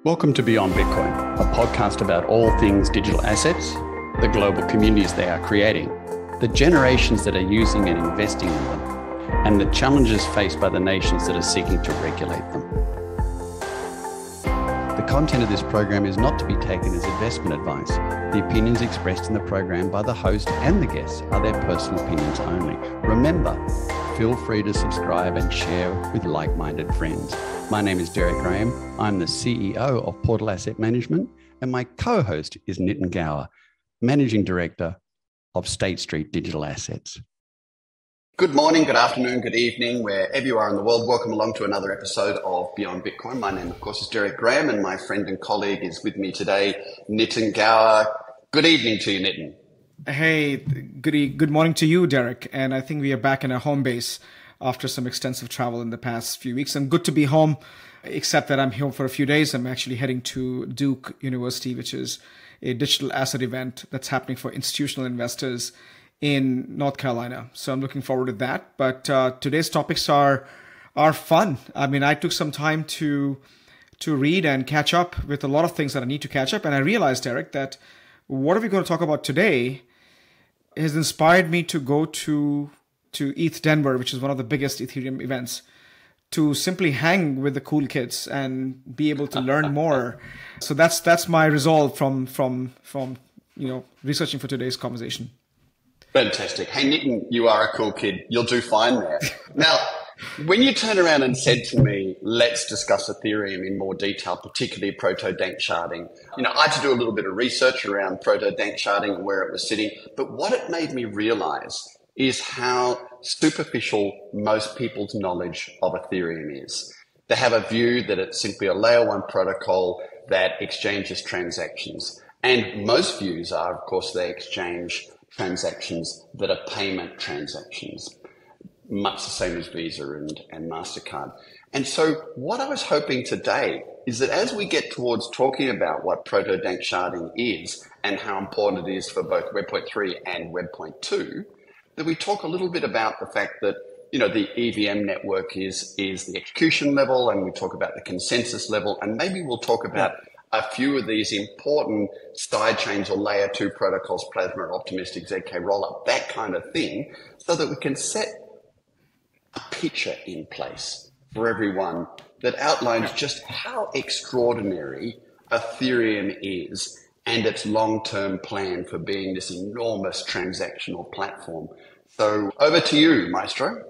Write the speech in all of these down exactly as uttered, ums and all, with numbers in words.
Welcome to Beyond Bitcoin, a podcast about all things digital assets, the global communities they are creating, the generations that are using and investing in them, and the challenges faced by the nations that are seeking to regulate them. The content of this program is not to be taken as investment advice. The opinions expressed in the program by the host and the guests are their personal opinions only. Remember, feel free to subscribe and share with like-minded friends. My name is Derek Graham. I'm the C E O of Portal Asset Management, and my co-host is Nitin Gower, Managing Director of State Street Digital Assets. Good morning, good afternoon, good evening, wherever you are in the world. Welcome along to another episode of Beyond Bitcoin. My name, of course, is Derek Graham, and my friend and colleague is with me today, Nitin Gower. Good evening to you, Nitin. Hey, good e- good morning to you, Derek. And I think we are back in our home base after some extensive travel in the past few weeks. And good to be home, except that I'm home for a few days. I'm actually heading to Duke University, which is a digital asset event that's happening for institutional investors in North Carolina. So I'm looking forward to that. But uh, today's topics are are fun. I mean, I took some time to to read and catch up with a lot of things that I need to catch up. And I realized, Derek, that what are we going to talk about today has inspired me to go to to E T H Denver, which is one of the biggest Ethereum events, to simply hang with the cool kids and be able to learn more. So that's that's my resolve from from from you know researching for today's conversation. Fantastic. Hey, Nitin, you are a cool kid. You'll do fine there. Now, when you turned around and said to me, let's discuss Ethereum in more detail, particularly proto-dank sharding, you know, I had to do a little bit of research around proto-dank sharding and where it was sitting. But what it made me realize is how superficial most people's knowledge of Ethereum is. They have a view that it's simply a layer one protocol that exchanges transactions. And most views are, of course, they exchange transactions that are payment transactions, much the same as Visa and, and MasterCard. And so what I was hoping today is that as we get towards talking about what proto-dank sharding is and how important it is for both Web point three and Web point two, that we talk a little bit about the fact that, you know, the E V M network is, is the execution level, and we talk about the consensus level, and maybe we'll talk about a few of these important side chains or layer two protocols, Plasma, Optimistic, Z K Rollup, that kind of thing, so that we can set a picture in place for everyone that outlines just how extraordinary Ethereum is and its long-term plan for being this enormous transactional platform. So over to you, Maestro.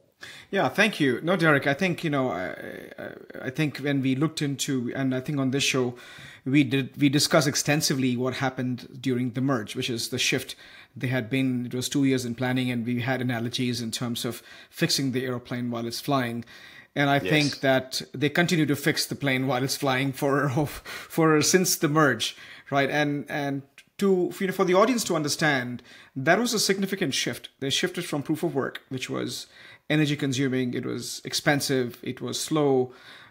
Yeah, thank you. No, Derek, I think, you know, I, I, I think when we looked into, and I think on this show, we did, we discussed extensively what happened during the merge, which is the shift. They had been, it was two years in planning, and we had analogies in terms of fixing the airplane while it's flying. And I yes. think that they continue to fix the plane while it's flying for, for since the merge, right? And, and to, you know, for the audience to understand, that was a significant shift. They shifted from proof of work, which was energy consuming, it was expensive, it was slow,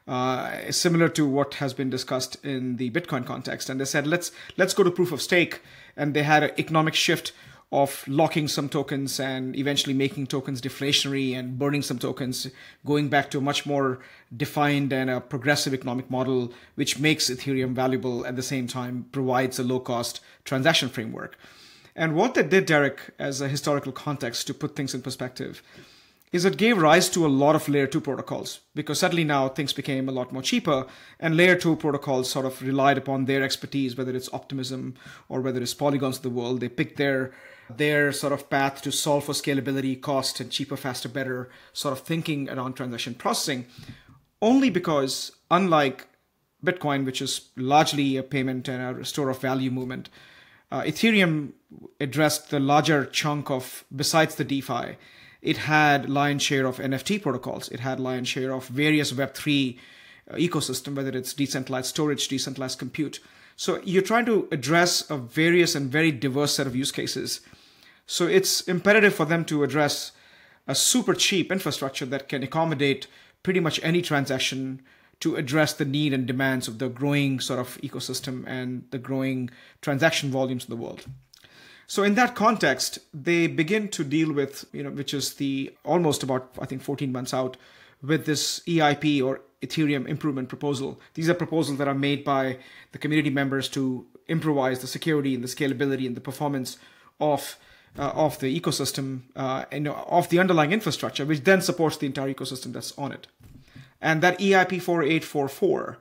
uh, similar to what has been discussed in the Bitcoin context. And they said, let's let's go to proof of stake. And they had an economic shift of locking some tokens and eventually making tokens deflationary and burning some tokens, going back to a much more defined and a progressive economic model, which makes Ethereum valuable at the same time, provides a low-cost transaction framework. And what they did, Derek, as a historical context to put things in perspective, is it gave rise to a lot of layer two protocols, because suddenly now things became a lot more cheaper, and layer two protocols sort of relied upon their expertise, whether it's Optimism or whether it's Polygons of the world. They picked their their sort of path to solve for scalability, cost, and cheaper, faster, better sort of thinking around transaction processing, only because unlike Bitcoin, which is largely a payment and a store of value movement, uh, Ethereum addressed the larger chunk of, besides the DeFi, it had lion's share of N F T protocols. It had lion's share of various Web three uh, ecosystem, whether it's decentralized storage, decentralized compute. So you're trying to address a various and very diverse set of use cases. So it's imperative for them to address a super cheap infrastructure that can accommodate pretty much any transaction to address the need and demands of the growing sort of ecosystem and the growing transaction volumes in the world. So in that context, they begin to deal with, you know, which is the almost about, I think, fourteen months out, with this E I P or Ethereum improvement proposal. These are proposals that are made by the community members to improvise the security and the scalability and the performance of uh, of the ecosystem uh, and of the underlying infrastructure, which then supports the entire ecosystem that's on it. And that E I P four eight four four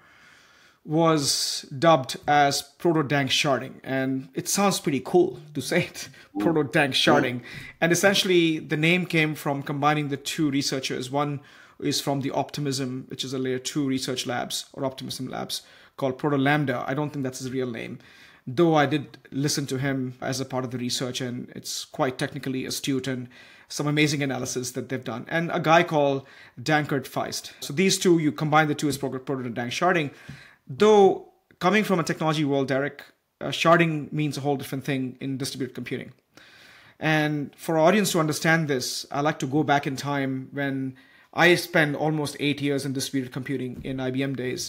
was dubbed as proto-dank sharding. And it sounds pretty cool to say it, proto-dank sharding. And essentially, the name came from combining the two researchers. One is from the Optimism, which is a layer two research labs, or Optimism labs, called Proto Lambda. I don't think that's his real name, though I did listen to him as a part of the research, and it's quite technically astute and some amazing analysis that they've done. And a guy called Dankert Feist. So these two, you combine the two as proto-dank sharding. Though coming from a technology world, Derek, uh, sharding means a whole different thing in distributed computing. And for our audience to understand this, I like to go back in time when I spent almost eight years in distributed computing in I B M days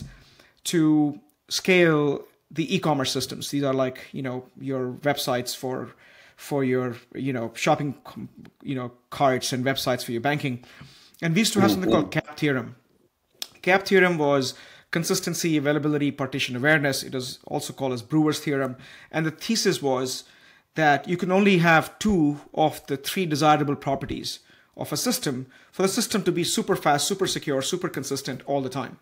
to scale the e-commerce systems. These are like, you know, your websites for for your, you know, shopping, you know, carts and websites for your banking. And we used to have something called CAP theorem. CAP theorem was consistency, availability, partition awareness. It was also called as Brewer's theorem. And the thesis was that you can only have two of the three desirable properties of a system for the system to be super fast, super secure, super consistent all the time.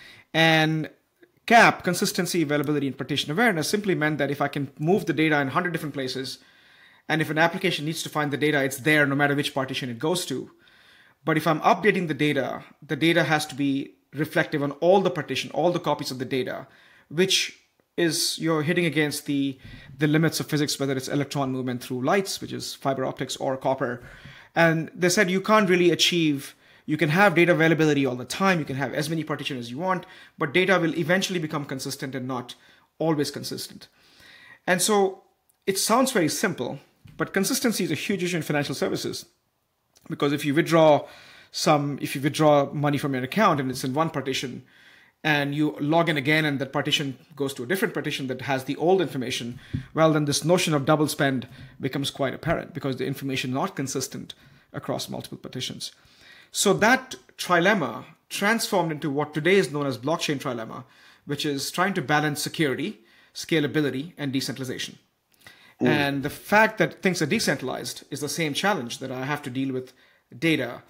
And CAP, consistency, availability, and partition awareness, simply meant that if I can move the data in one hundred different places, and if an application needs to find the data, it's there no matter which partition it goes to. But if I'm updating the data, the data has to be reflective on all the partition, all the copies of the data, which is you're hitting against the, the limits of physics, whether it's electron movement through lights, which is fiber optics, or copper. And they said you can't really achieve, you can have data availability all the time, you can have as many partitions as you want, but data will eventually become consistent and not always consistent. And so it sounds very simple, but consistency is a huge issue in financial services. Because if you withdraw some, if you withdraw money from your account and it's in one partition, and you log in again and that partition goes to a different partition that has the old information, well, then this notion of double spend becomes quite apparent because the information is not consistent across multiple partitions. So that trilemma transformed into what today is known as blockchain trilemma, which is trying to balance security, scalability, and decentralization. Mm. And the fact that things are decentralized is the same challenge, that I have to deal with data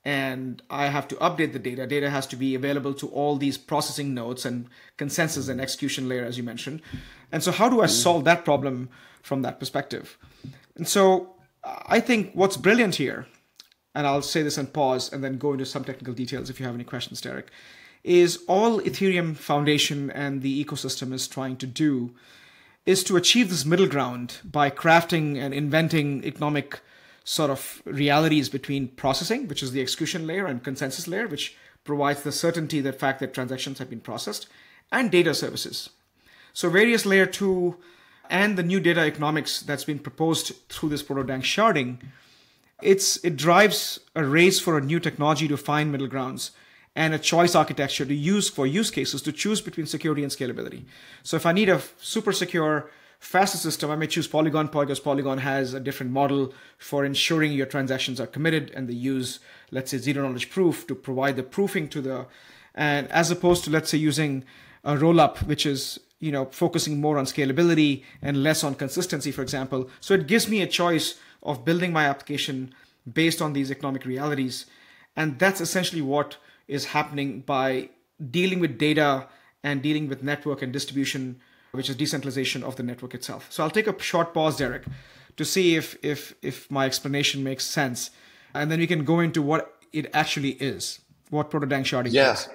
and I have to update the data. Data has to be available to all these processing nodes and consensus and execution layer, as you mentioned. And so how do I solve that problem from that perspective? And so I think what's brilliant here, and I'll say this and pause and then go into some technical details if you have any questions, Derek, is all Ethereum Foundation and the ecosystem is trying to do is to achieve this middle ground by crafting and inventing economic sort of realities between processing, which is the execution layer, and consensus layer, which provides the certainty, the fact that transactions have been processed, and data services. So various layer two and the new data economics that's been proposed through this proto-dank sharding, it's, it drives a race for a new technology to find middle grounds and a choice architecture to use for use cases to choose between security and scalability. So if I need a super secure, faster system, I may choose Polygon because Polygon has a different model for ensuring your transactions are committed, and they use, let's say, zero knowledge proof to provide the proofing to the, and as opposed to, let's say, using a rollup, which is, you know, focusing more on scalability and less on consistency, for example. So it gives me a choice of building my application based on these economic realities. And that's essentially what is happening by dealing with data and dealing with network and distribution, which is decentralization of the network itself. So I'll take a short pause, Derek, to see if if if my explanation makes sense, and then we can go into what it actually is, what proto-dank sharding yeah. is.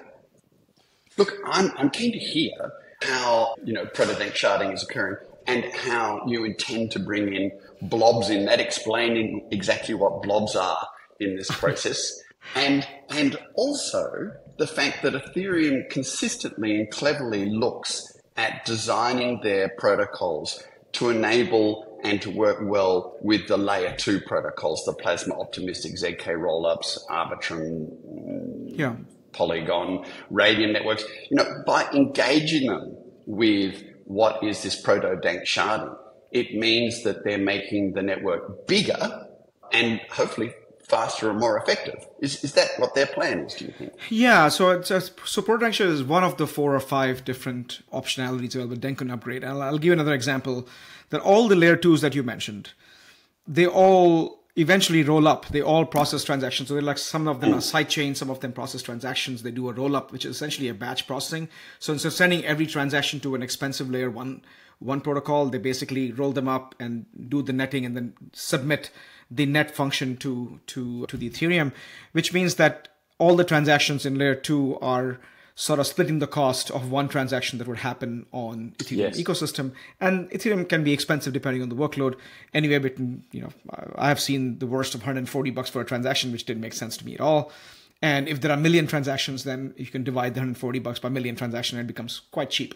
Look, I'm I'm keen to hear how, you know, proto-dank sharding is occurring and how you intend to bring in blobs in that, explaining exactly what blobs are in this process. And and also the fact that Ethereum consistently and cleverly looks at designing their protocols to enable and to work well with the layer two protocols, the Plasma Optimistic, Z K rollups, Arbitrum, yeah. Polygon, Radium networks. You know, by engaging them with what is this proto-dank sharding, it means that they're making the network bigger and hopefully faster and more effective. Is is that what their plan is, do you think? Yeah, so it's a, so ProtoDankShard is one of the four or five different optionalities available with Dencun Upgrade. And I'll, I'll give you another example, that all the layer twos that you mentioned, they all eventually roll up. They all process transactions. So they're like, some of them are sidechain, some of them process transactions. They do a roll up, which is essentially a batch processing. So instead of sending every transaction to an expensive layer one, one protocol, they basically roll them up and do the netting and then submit the net function to, to, to the Ethereum, which means that all the transactions in layer two are sort of splitting the cost of one transaction that would happen on Ethereum yes. ecosystem. And Ethereum can be expensive depending on the workload. Anywhere between, you know, I have seen the worst of one hundred forty bucks for a transaction, which didn't make sense to me at all. And if there are a million transactions, then you can divide the one hundred forty bucks by million transaction and it becomes quite cheap.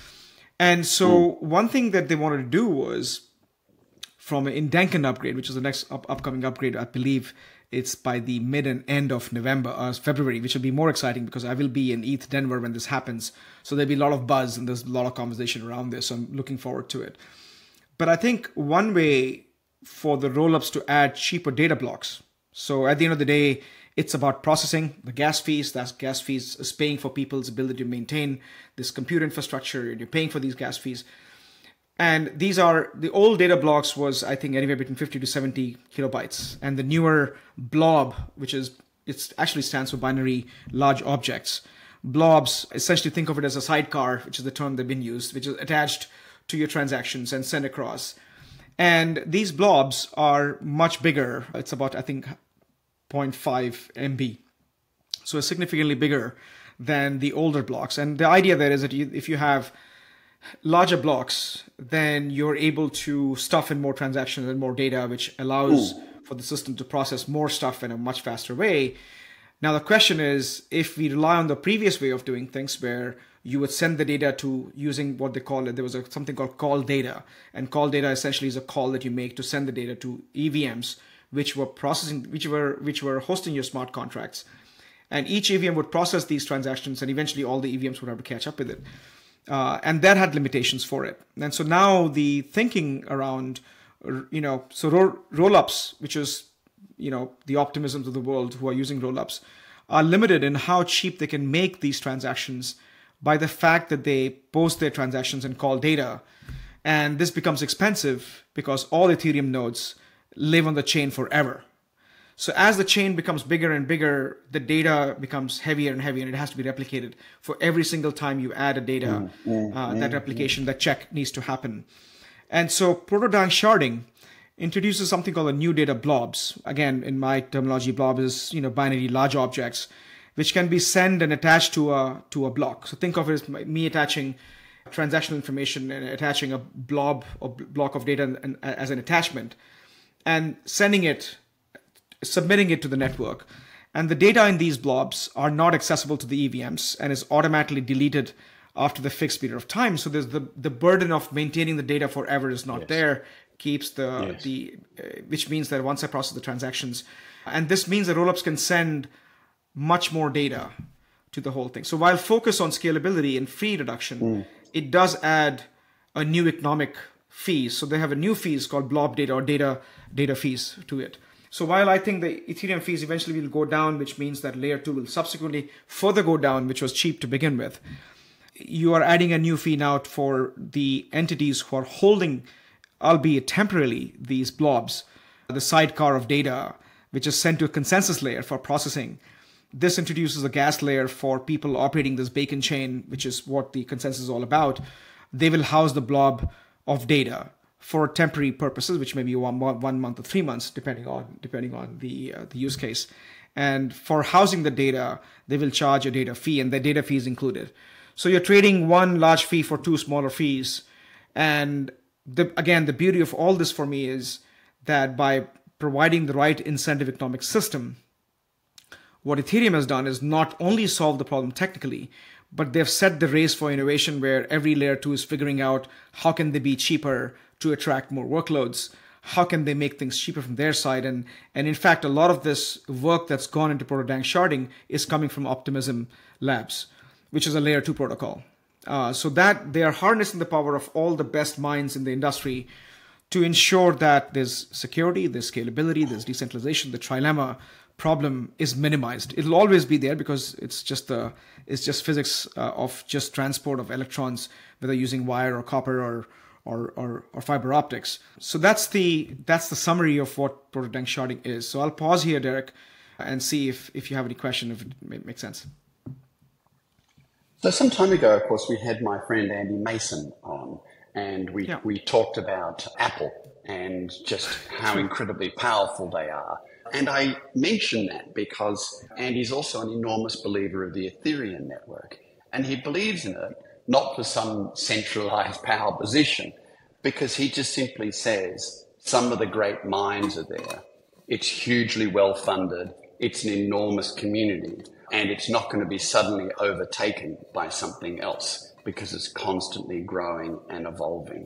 And so mm. one thing that they wanted to do was, from in Dencun Upgrade, which is the next up, upcoming upgrade, I believe it's by the mid and end of November, or February, which will be more exciting because I will be in E T H Denver when this happens. So there'll be a lot of buzz and there's a lot of conversation around this. So I'm looking forward to it. But I think one way for the rollups to add cheaper data blocks. So at the end of the day, it's about processing the gas fees. That gas fees is paying for people's ability to maintain this compute infrastructure, and you're paying for these gas fees. And these are, the old data blocks was, I think, anywhere between fifty to seventy kilobytes. And the newer blob, which is, it actually stands for binary large objects. Blobs, essentially think of it as a sidecar, which is the term they've been used, which is attached to your transactions and sent across. And these blobs are much bigger. It's about, I think, zero point five megabytes. So it's significantly bigger than the older blocks. And the idea there is that you, if you have larger blocks, then you're able to stuff in more transactions and more data, which allows Ooh. for the system to process more stuff in a much faster way. Now, the question is, if we rely on the previous way of doing things where you would send the data to using what they call it, there was a, something called call data. And call data essentially is a call that you make to send the data to E V Ms, which were processing, which were, which were hosting your smart contracts. And each E V M would process these transactions, and eventually all the E V Ms would have to catch up with it. Uh, and that had limitations for it. And so now the thinking around, you know, so ro- roll-ups, which is, you know, the optimisms of the world who are using roll-ups, are limited in how cheap they can make these transactions by the fact that they post their transactions and call data. And this becomes expensive because all Ethereum nodes live on the chain forever. So as the chain becomes bigger and bigger, the data becomes heavier and heavier, and it has to be replicated. For every single time you add a data, mm, mm, uh, mm, that replication, mm. that check needs to happen. And so ProtoDankSharding introduces something called a new data blobs. Again, in my terminology, blob is, you know, binary large objects, which can be sent and attached to a to a block. So think of it as me attaching transactional information and attaching a blob or block of data and, and, as an attachment, and sending it, submitting it to the network. And the data in these blobs are not accessible to the E V Ms and is automatically deleted after the fixed period of time. So there's the, the burden of maintaining the data forever is not yes. there, keeps the, yes. the uh, which means that once I process the transactions, and this means that rollups can send much more data to the whole thing. So while focus on scalability and fee reduction, mm. it does add a new economic fees. So they have a new fees called blob data or data data fees to it. So while I think the Ethereum fees eventually will go down, which means that layer two will subsequently further go down, which was cheap to begin with, you are adding a new fee now for the entities who are holding, albeit temporarily, these blobs, the sidecar of data, which is sent to a consensus layer for processing. This introduces a gas layer for people operating this Bacon chain, which is what the consensus is all about. They will house the blob of data for temporary purposes, which may be one, one month or three months, depending on depending on the uh, the use case. And for housing the data, they will charge a data fee, and the data fee is included. So you're trading one large fee for two smaller fees. And the, again, the beauty of all this for me is that by providing the right incentive economic system, what Ethereum has done is not only solve the problem technically, but they've set the race for innovation where every layer two is figuring out how can they be cheaper to attract more workloads. How can they make things cheaper from their side? And, and in fact, a lot of this work that's gone into ProtoDankSharding is coming from Optimism Labs, which is a layer two protocol. Uh, so that they are harnessing the power of all the best minds in the industry to ensure that there's security, there's scalability, there's decentralization, the trilemma problem is minimized. It'll always be there because it's just the it's just physics uh, of just transport of electrons, whether using wire or copper or or, or or fiber optics. So that's the that's the summary of what proto-danksharding is. So I'll pause here, Derek, and see if if you have any question, if it makes sense. So some time ago, of course, we had my friend Andy Mason on, and we, yeah. we talked about Apple and just how incredibly powerful they are. And I mention that because Andy's also an enormous believer of the Ethereum network. And he believes in it, not for some centralized power position, because he just simply says some of the great minds are there. It's hugely well funded. It's an enormous community. And it's not going to be suddenly overtaken by something else because it's constantly growing and evolving.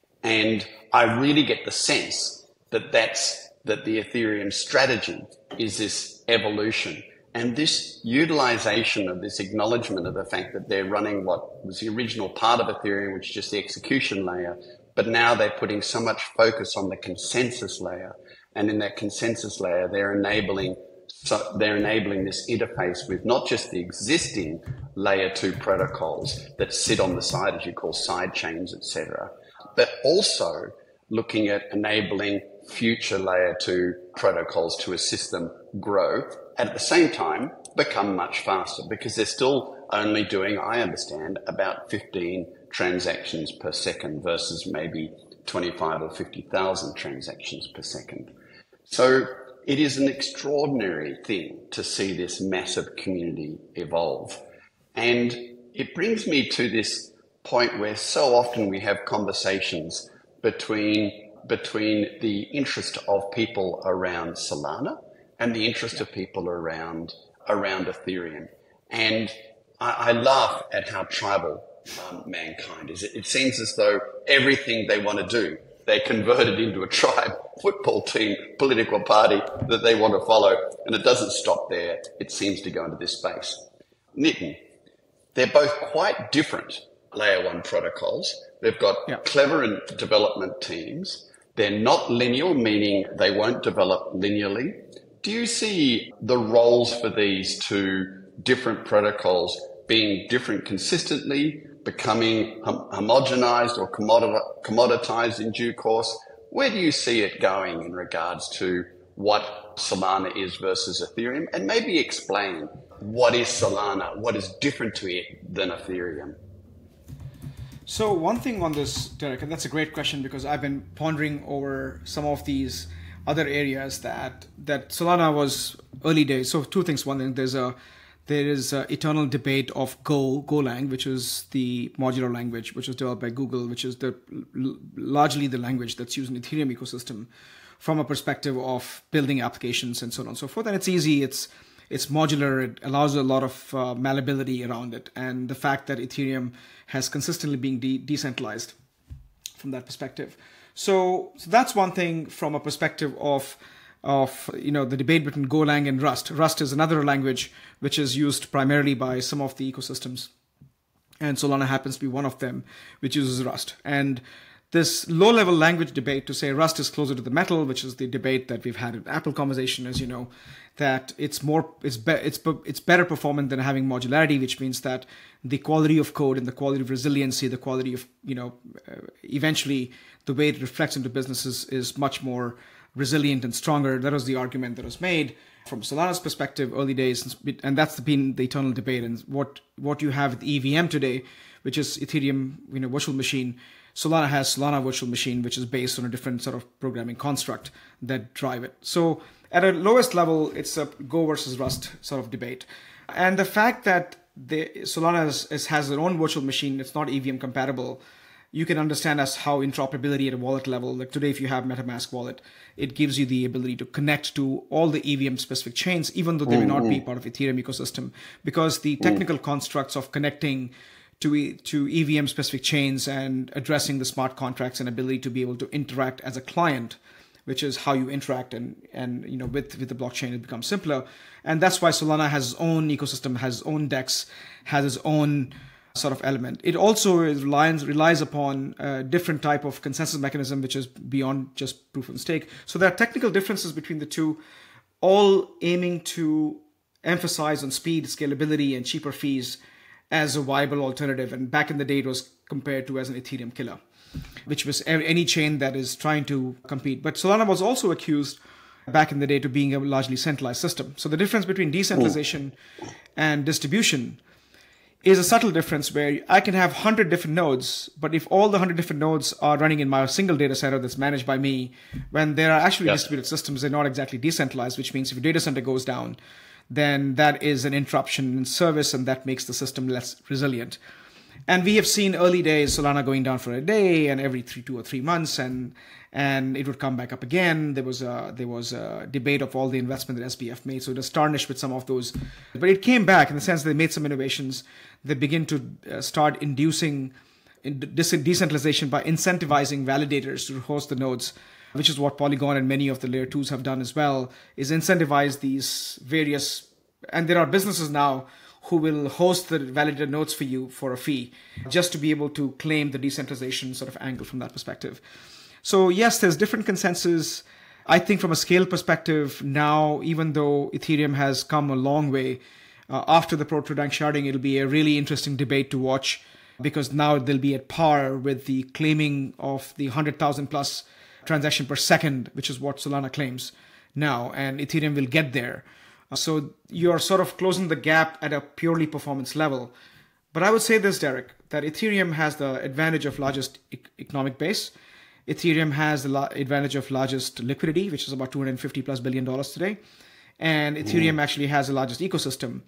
And I really get the sense that that's, that the Ethereum strategy is this evolution and this utilization of this acknowledgement of the fact that they're running what was the original part of Ethereum, which is just the execution layer, but now they're putting so much focus on the consensus layer. And in that consensus layer, they're enabling So they're enabling this interface with not just the existing layer two protocols that sit on the side, as you call side chains, et cetera, but also looking at enabling future layer two protocols to assist them grow, and at the same time become much faster because they're still only doing, I understand, about fifteen transactions per second versus maybe twenty-five or fifty thousand transactions per second. So it is an extraordinary thing to see this massive community evolve. And it brings me to this point where so often we have conversations between, between the interest of people around Solana and the interest yeah. of people around, around Ethereum. And I, I laugh at how tribal um, mankind is. It, it seems as though everything they want to do, they convert it into a tribe, football team, political party that they want to follow. And it doesn't stop there. It seems to go into this space. Nitin, they're both quite different layer one protocols. They've got yeah. clever and development teams. They're not linear, meaning they won't develop linearly. Do you see the roles for these two different protocols being different consistently, becoming hom- homogenized or commodit- commoditized in due course? Where do you see it going in regards to what Solana is versus Ethereum? And maybe explain what is Solana, what is different to it than Ethereum? So one thing on this, Derek, and that's a great question because I've been pondering over some of these other areas that that Solana was early days. So two things. One thing, there's a there is an eternal debate of Go, Golang, which is the modular language, which was developed by Google, which is the largely the language that's used in the Ethereum ecosystem from a perspective of building applications and so on and so forth. And it's easy, it's it's modular, it allows a lot of uh, malleability around it. And the fact that Ethereum has consistently been de- decentralized from that perspective. So, so that's one thing from a perspective of of you know the debate between Golang and Rust. Rust is another language which is used primarily by some of the ecosystems, and Solana happens to be one of them, which uses Rust. And this low-level language debate to say Rust is closer to the metal, which is the debate that we've had in Apple conversation, as you know, that it's more it's be, it's it's better performant than having modularity, which means that the quality of code and the quality of resiliency, the quality of you know uh, eventually the way it reflects into businesses is much more resilient and stronger. That was the argument that was made from Solana's perspective, early days, and that's been the eternal debate. And what what you have with E V M today, which is Ethereum, you know, virtual machine. Solana has Solana virtual machine, which is based on a different sort of programming construct that drive it. So at a lowest level, it's a Go versus Rust sort of debate. And the fact that the Solana is, is, has their own virtual machine, it's not E V M compatible, you can understand as how interoperability at a wallet level, like today, if you have MetaMask wallet, it gives you the ability to connect to all the E V M specific chains, even though they may not be part of Ethereum ecosystem, because the technical constructs of connecting to to E V M specific chains and addressing the smart contracts and ability to be able to interact as a client, which is how you interact and and you know with with the blockchain, it becomes simpler. And that's why Solana has its own ecosystem, has its own DEX, has its own sort of element. It also relies, relies upon a different type of consensus mechanism, which is beyond just proof of stake. So there are technical differences between the two, all aiming to emphasize on speed, scalability, and cheaper fees as a viable alternative. And back in the day, it was compared to as an Ethereum killer, which was any chain that is trying to compete. But Solana was also accused back in the day to being a largely centralized system. So the difference between decentralization Ooh. and distribution is a subtle difference where I can have one hundred different nodes, but if all the one hundred different nodes are running in my single data center that's managed by me, when there are actually yes. distributed systems, they're not exactly decentralized, which means if a data center goes down, then that is an interruption in service, and that makes the system less resilient. And we have seen early days Solana going down for a day and every three, two or three months, and and it would come back up again. There was a there was a debate of all the investment that S B F made, so it was tarnished with some of those. But it came back in the sense that they made some innovations. They begin to uh, start inducing decentralization by incentivizing validators to host the nodes, which is what Polygon and many of the layer twos have done as well, is incentivize these various, and there are businesses now who will host the validated nodes for you for a fee, just to be able to claim the decentralization sort of angle from that perspective. So yes, there's different consensus. I think from a scale perspective now, even though Ethereum has come a long way, uh, after the proto-dank sharding, it'll be a really interesting debate to watch, because now they'll be at par with the claiming of the one hundred thousand plus transaction per second, which is what Solana claims now, and Ethereum will get there. So you're sort of closing the gap at a purely performance level. But I would say this, Derek, that Ethereum has the advantage of largest e- economic base. Ethereum has the la- advantage of largest liquidity, which is about two hundred fifty plus billion dollars today. And Ethereum mm. actually has the largest ecosystem.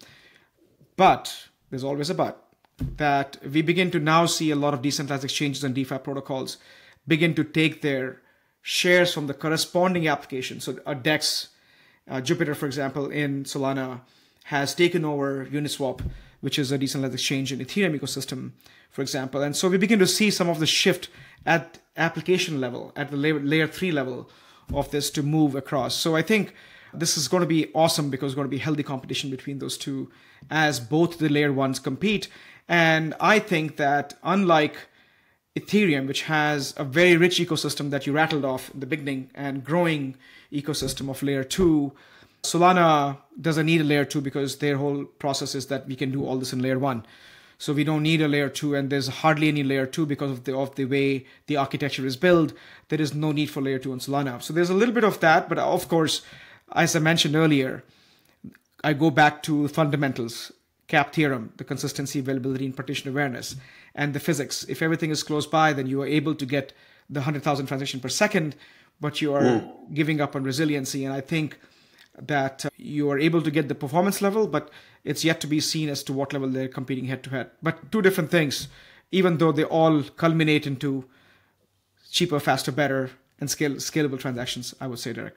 But there's always a but, that we begin to now see a lot of decentralized exchanges and DeFi protocols begin to take their shares from the corresponding application. So a DEX, uh, Jupiter, for example, in Solana has taken over Uniswap, which is a decentralized exchange in Ethereum ecosystem, for example. And so we begin to see some of the shift at application level, at the layer, layer three level of this to move across. So I think this is going to be awesome, because it's going to be healthy competition between those two as both the layer ones compete. And I think that unlike Ethereum, which has a very rich ecosystem that you rattled off in the beginning and growing ecosystem of layer two, Solana doesn't need a layer two, because their whole process is that we can do all this in layer one. So we don't need a layer two, and there's hardly any layer two because of the of the way the architecture is built. There is no need for layer two on Solana. So there's a little bit of that, but of course, as I mentioned earlier, I go back to fundamentals, CAP theorem, the consistency, availability, and partition awareness, and the physics. If everything is close by, then you are able to get the one hundred thousand transactions per second, but you are mm. giving up on resiliency. And I think that uh, you are able to get the performance level, but it's yet to be seen as to what level they're competing head to head. But two different things, even though they all culminate into cheaper, faster, better, and scale, scalable transactions, I would say, Derek.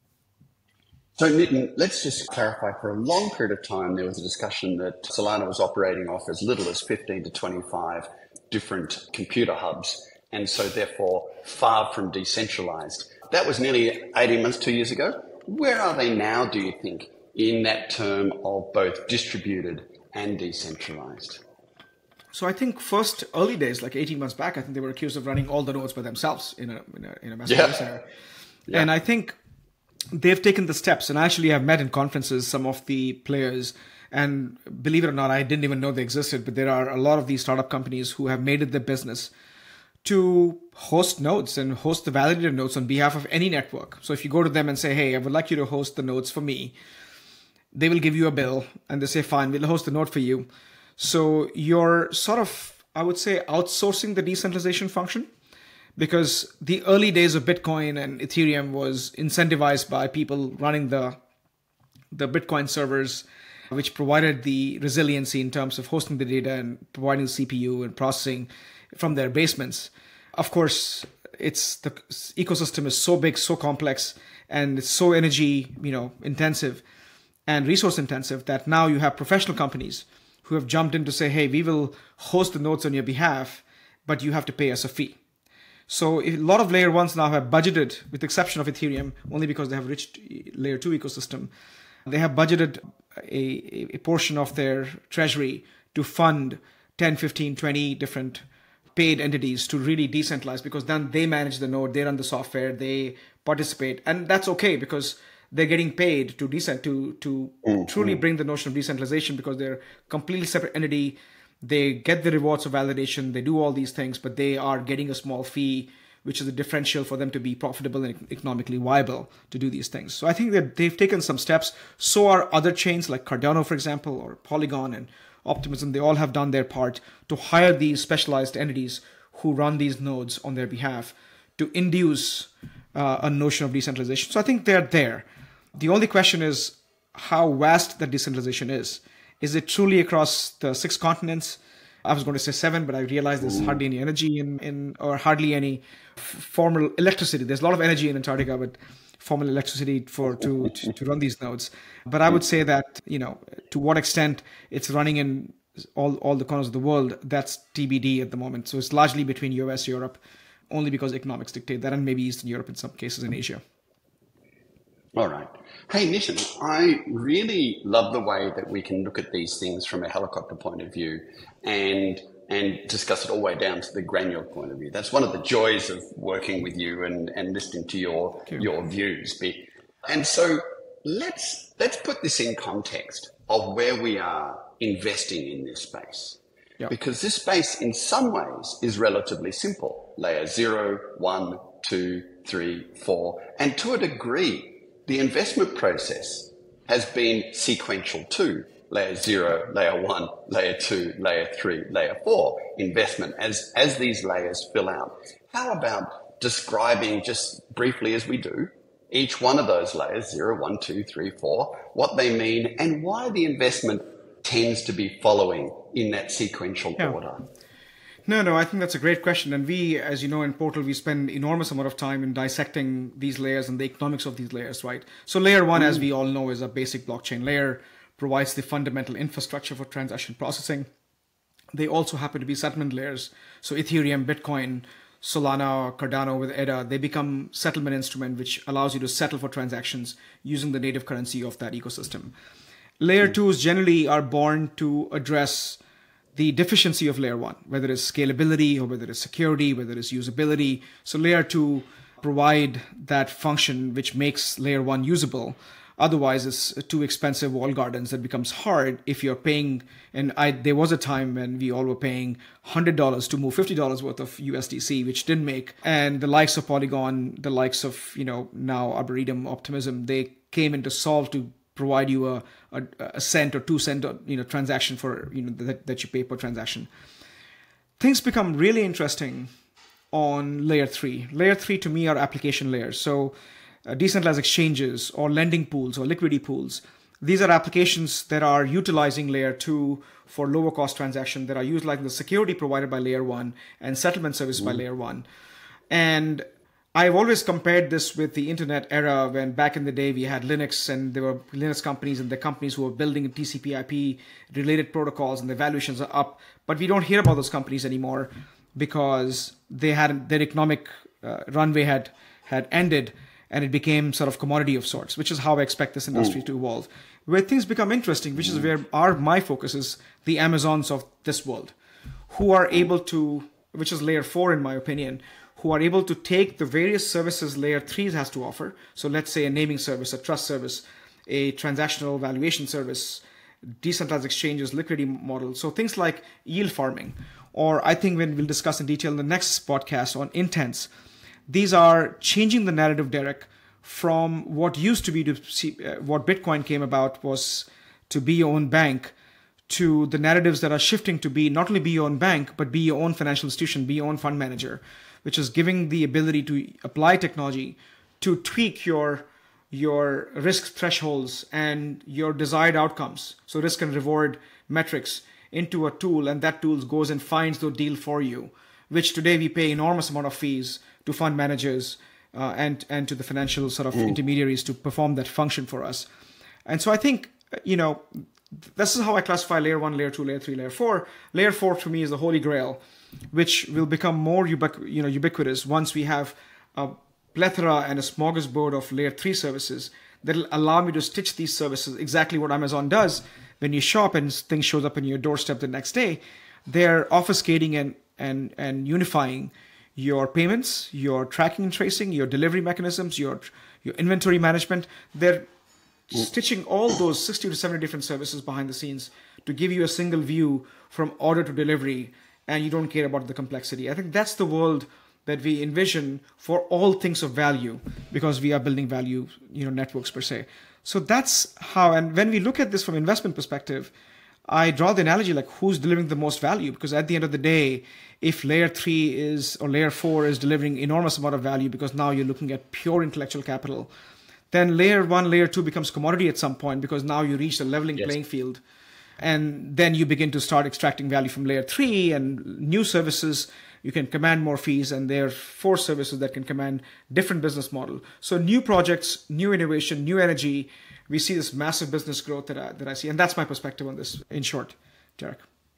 So Nitin, let's just clarify, for a long period of time, there was a discussion that Solana was operating off as little as fifteen to twenty-five different computer hubs, and so therefore far from decentralized. That was nearly eighteen months, two years ago. Where are they now, do you think, in that term of both distributed and decentralized? So I think first early days, like eighteen months back, I think they were accused of running all the nodes by themselves in a in a, in a massive yeah. data center. Yeah. And I think they've taken the steps, and I actually have met in conferences some of the players, and believe it or not, I didn't even know they existed, but there are a lot of these startup companies who have made it their business to host nodes and host the validated nodes on behalf of any network. So if you go to them and say, hey, I would like you to host the nodes for me, they will give you a bill, and they say, fine, we'll host the node for you. So you're sort of, I would say, outsourcing the decentralization function, because the early days of Bitcoin and Ethereum was incentivized by people running the, the Bitcoin servers, which provided the resiliency in terms of hosting the data and providing the C P U and processing from their basements. Of course, it's the ecosystem is so big, so complex, and it's so energy, you know, intensive and resource intensive that now you have professional companies who have jumped in to say, hey, we will host the nodes on your behalf, but you have to pay us a fee. So a lot of layer ones now have budgeted, with the exception of Ethereum, only because they have a rich layer two ecosystem, they have budgeted a, a portion of their treasury to fund ten, fifteen, twenty different paid entities to really decentralize, because then they manage the node, they run the software, they participate. And that's okay because they're getting paid to decent to to mm-hmm. truly bring the notion of decentralization, because they're completely separate entity. They get the rewards of validation, they do all these things, but they are getting a small fee, which is a differential for them to be profitable and economically viable to do these things. So I think that they've taken some steps. So are other chains like Cardano, for example, or Polygon and Optimism. They all have done their part to hire these specialized entities who run these nodes on their behalf to induce uh, a notion of decentralization. So I think they're there. The only question is how vast that decentralization is. Is it truly across the six continents? I was going to say seven, but I realized there's Ooh. hardly any energy in, in or hardly any f- formal electricity. There's a lot of energy in Antarctica, but formal electricity for to, to, to run these nodes. But I would say that, you know, to what extent it's running in all, all the corners of the world, that's T B D at the moment. So it's largely between U S, Europe, only because economics dictate that, and maybe Eastern Europe in some cases in Asia. All right. Hey, Nitin, I really love the way that we can look at these things from a helicopter point of view and and discuss it all the way down to the granular point of view. That's one of the joys of working with you and, and listening to your you. your views. And so let's let's put this in context of where we are investing in this space. Yep. Because this space in some ways is relatively simple. Layer zero, one, two, three, four. And to a degree, the investment process has been sequential too. Layer zero, layer one, layer two, layer three, layer four investment as, as these layers fill out. How about describing just briefly as we do, each one of those layers, zero, one, two, three, four, what they mean and why the investment tends to be following in that sequential yeah. order? No, no, I think that's a great question. And we, as you know, in Portal, we spend enormous amount of time in dissecting these layers and the economics of these layers, right? So layer one, mm. as we all know, is a basic blockchain layer, provides the fundamental infrastructure for transaction processing. They also happen to be settlement layers. So Ethereum, Bitcoin, Solana, Cardano with E D A, they become settlement instrument, which allows you to settle for transactions using the native currency of that ecosystem. Layer mm. twos generally are born to address the deficiency of layer one, whether it's scalability or whether it's security, whether it's usability. So layer two provide that function which makes layer one usable. Otherwise, it's too expensive wall gardens that becomes hard if you're paying. And I, there was a time when we all were paying one hundred dollars to move fifty dollars worth of U S D C, which didn't make. And the likes of Polygon, the likes of, you know, now Arboretum, Optimism, they came in to solve to provide you a, a, a cent or two cent, you know, transaction for, you know, that, that you pay per transaction. Things become really interesting on layer three. Layer three to me are application layers. So uh, decentralized exchanges or lending pools or liquidity pools. These are applications that are utilizing layer two for lower cost transaction, that are utilizing the security provided by layer one and settlement service mm. by layer one. And I've always compared this with the internet era when back in the day we had Linux and there were Linux companies and the companies who were building T C P I P related protocols and the valuations are up. But we don't hear about those companies anymore because they had their economic uh, runway had had ended and it became sort of commodity of sorts, which is how I expect this industry mm. to evolve. Where things become interesting, which mm. is where our my focus is the Amazons of this world, who are able to, which is layer four in my opinion, who are able to take the various services layer three has to offer. So let's say a naming service, a trust service, a transactional valuation service, decentralized exchanges, liquidity model. So things like yield farming, or I think when we'll discuss in detail in the next podcast on intents, these are changing the narrative, Derek, from what used to be to see, uh, what Bitcoin came about was to be your own bank, to the narratives that are shifting to be not only be your own bank, but be your own financial institution, be your own fund manager, which is giving the ability to apply technology to tweak your your risk thresholds and your desired outcomes. So risk and reward metrics into a tool, and that tool goes and finds the deal for you, which today we pay enormous amount of fees to fund managers uh, and, and to the financial sort of mm. intermediaries to perform that function for us. And so I think, you know, this is how I classify layer one, layer two, layer three, layer four. Layer four to me is the holy grail, which will become more ubiqu- you know, ubiquitous once we have a plethora and a smorgasbord of layer three services that will allow me to stitch these services exactly what Amazon does. When you shop and things shows up on your doorstep the next day, they're obfuscating and, and, and unifying your payments, your tracking and tracing, your delivery mechanisms, your, your inventory management. They're stitching all those sixty to seventy different services behind the scenes to give you a single view from order to delivery, and you don't care about the complexity. I think that's the world that we envision for all things of value, because we are building value, you know, networks per se. So that's how, and when we look at this from investment perspective, I draw the analogy like who's delivering the most value, because at the end of the day, if layer three is, or layer four is delivering enormous amount of value because now you're looking at pure intellectual capital, then layer one, layer two becomes commodity at some point because now you reach the leveling yes. playing field. And then you begin to start extracting value from layer three and new services. You can command more fees, and there are four services that can command different business model. So new projects, new innovation, new energy. We see this massive business growth that I, that I see. And that's my perspective on this in short, Derek.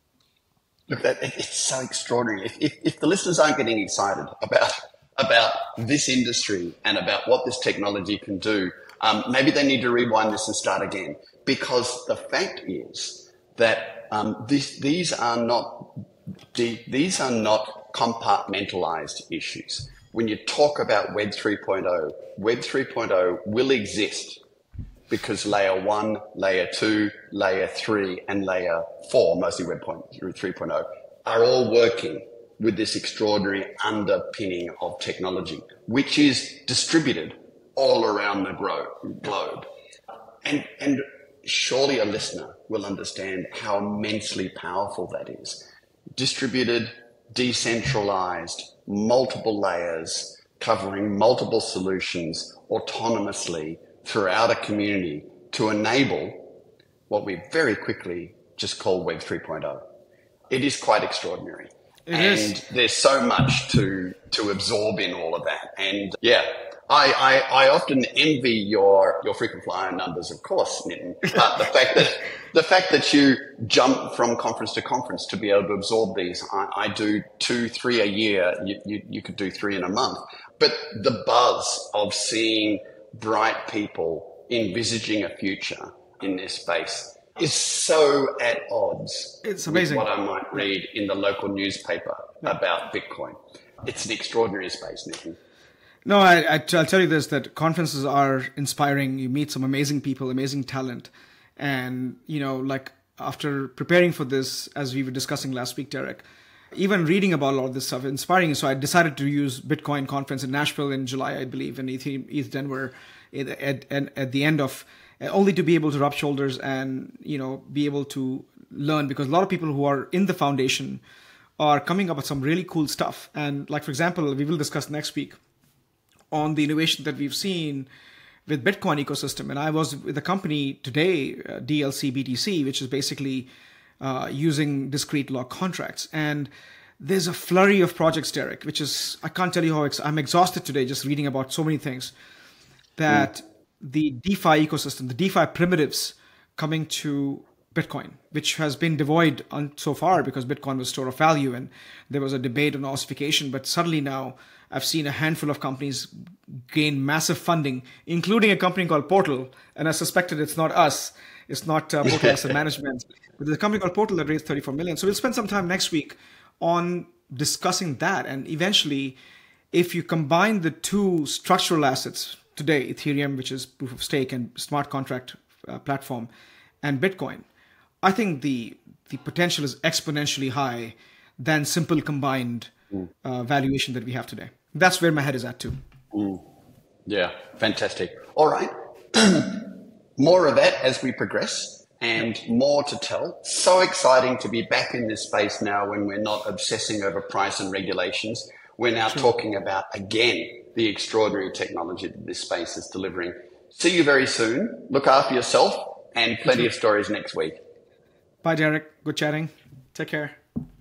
Look, that, it's so extraordinary. If, if, if the listeners aren't getting excited about about this industry and about what this technology can do, um, maybe they need to rewind this and start again. Because the fact is that um, this, these are not the, these are not compartmentalized issues. When you talk about Web three point oh, Web three point oh will exist because layer one, layer two, layer three, and layer four, mostly Web three point oh, are all working with this extraordinary underpinning of technology, which is distributed all around the globe. And, and surely a listener will understand how immensely powerful that is. Distributed, decentralized, multiple layers, covering multiple solutions autonomously throughout a community to enable what we very quickly just call Web three point oh. It is quite extraordinary. It and is. There's so much to to absorb in all of that. And yeah, I, I, I often envy your your frequent flyer numbers, of course, Nitin. But the fact that the fact that you jump from conference to conference to be able to absorb these, I, I do two, three a year. You, you you could do three in a month. But the buzz of seeing bright people envisaging a future in this space is so at odds it's amazing. with what I might read in the local newspaper yeah. about Bitcoin. It's an extraordinary space, Nitin. No, I, I, I'll tell you this, that conferences are inspiring. You meet some amazing people, amazing talent. And, you know, like after preparing for this, as we were discussing last week, Derek, even reading about a lot of this stuff, inspiring. So I decided to use Bitcoin conference in Nashville in July, I believe, in East Denver at, at, at the end of, only to be able to rub shoulders and, you know, be able to learn, because a lot of people who are in the foundation are coming up with some really cool stuff. And like, for example, we will discuss next week on the innovation that we've seen with Bitcoin ecosystem. And I was with a company today, uh, D L C B T C, which is basically uh, using discrete log contracts. And there's a flurry of projects, Derek, which is, I can't tell you how ex- I'm exhausted today just reading about so many things that... Mm. The DeFi ecosystem, the DeFi primitives coming to Bitcoin, which has been devoid on, so far because Bitcoin was store of value and there was a debate on ossification. But suddenly now I've seen a handful of companies gain massive funding, including a company called Portal. And I suspected it's not us. It's not uh, Portal Asset Management. But there's a company called Portal that raised thirty-four million. So we'll spend some time next week on discussing that. And eventually, if you combine the two structural assets, today, Ethereum, which is proof of stake and smart contract uh, platform, and Bitcoin, I think the the potential is exponentially high than simple combined uh, valuation that we have today. That's where my head is at too. Mm. Yeah, fantastic. All right. More of that as we progress and more to tell. So exciting to be back in this space now when we're not obsessing over price and regulations. We're now sure. talking about, again, the extraordinary technology that this space is delivering. See you very soon. Look after yourself, and plenty of stories next week. Bye, Derek. Good chatting. Take care.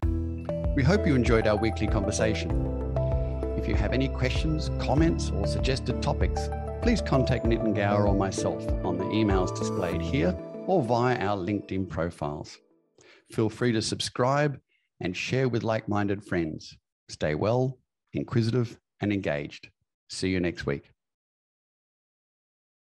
We hope you enjoyed our weekly conversation. If you have any questions, comments, or suggested topics, please contact Nitin Gower or myself on the emails displayed here or via our LinkedIn profiles. Feel free to subscribe and share with like-minded friends. Stay well, inquisitive, and engaged. See you next week.